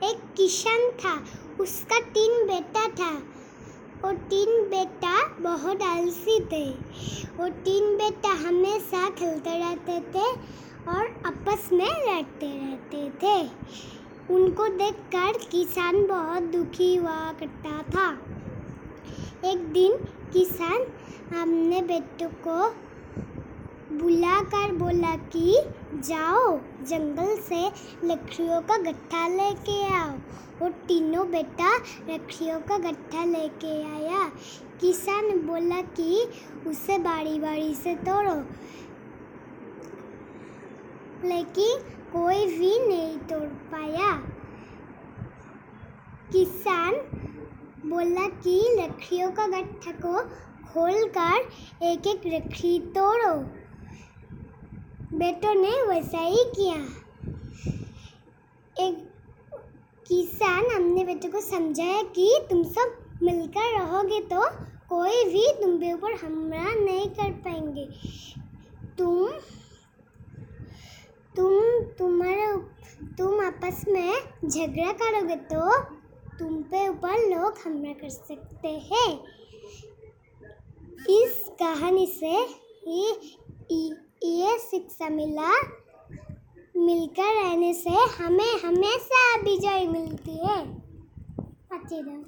एक किसान था, उसका 3 बेटा था और 3 बेटा बहुत आलसी थे। वो 3 बेटा हमेशा खेलते रहते थे और आपस में लड़ते रहते थे। उनको देखकर किसान बहुत दुखी हुआ करता था। एक दिन किसान अपने बेटों को बुलाकर बोला कि जाओ जंगल से लकड़ियों का गट्ठा लेके आओ। वो तीनों बेटा लकड़ियों का गट्ठा लेके आया। किसान ने बोला कि उसे बारी बारी से तोड़ो, लेकिन कोई भी नहीं तोड़ पाया। किसान बोला कि लकड़ियों का गट्ठा को खोलकर एक एक लकड़ी तोड़ो। बेटों ने वैसा ही किया। एक किसान अपने बेटों को समझाया कि तुम सब मिलकर रहोगे तो कोई भी तुम पे ऊपर हमला नहीं कर पाएंगे। तुम आपस में झगड़ा करोगे तो तुम पे ऊपर लोग हमला कर सकते हैं। इस कहानी से ये शिक्षा मिला, मिलकर रहने से हमें हमेशा विजय मिलती है। अच्छी तरह